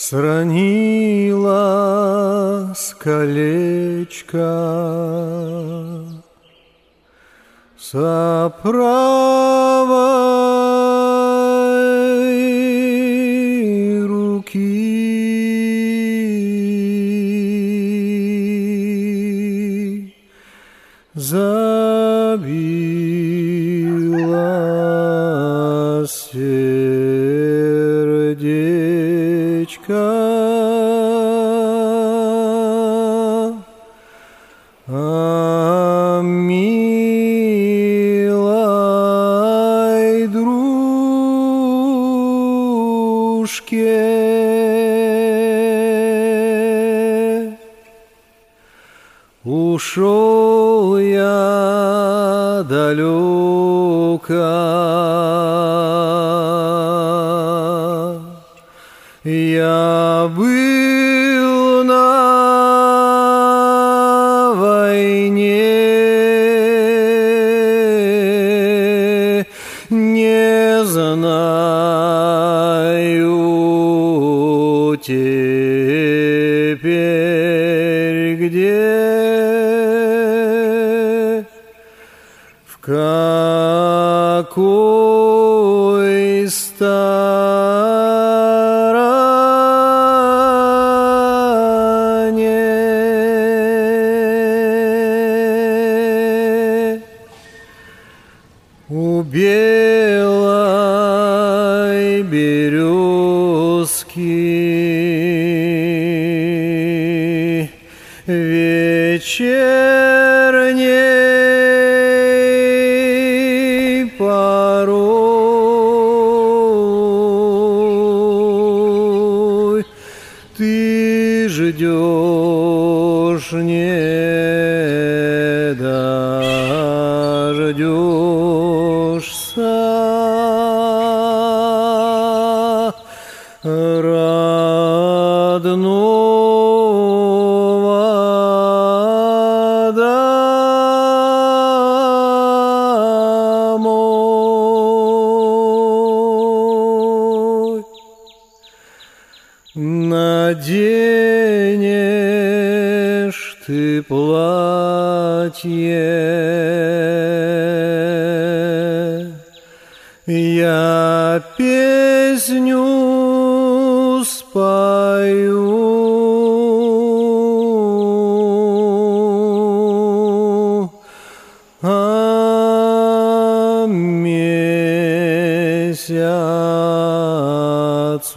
Сранилось колечко с правой руки, забилось сердечко, а милой дружке ушел я далеко. Я был на войне, не знаю теперь где, в какой стороне. У белой березки вечерней порой ты ждешь, не дождешься родного домой. Наденешь ты платье, я песню спою, а месяц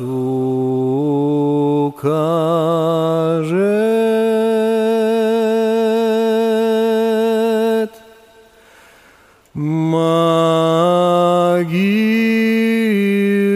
укажет могилу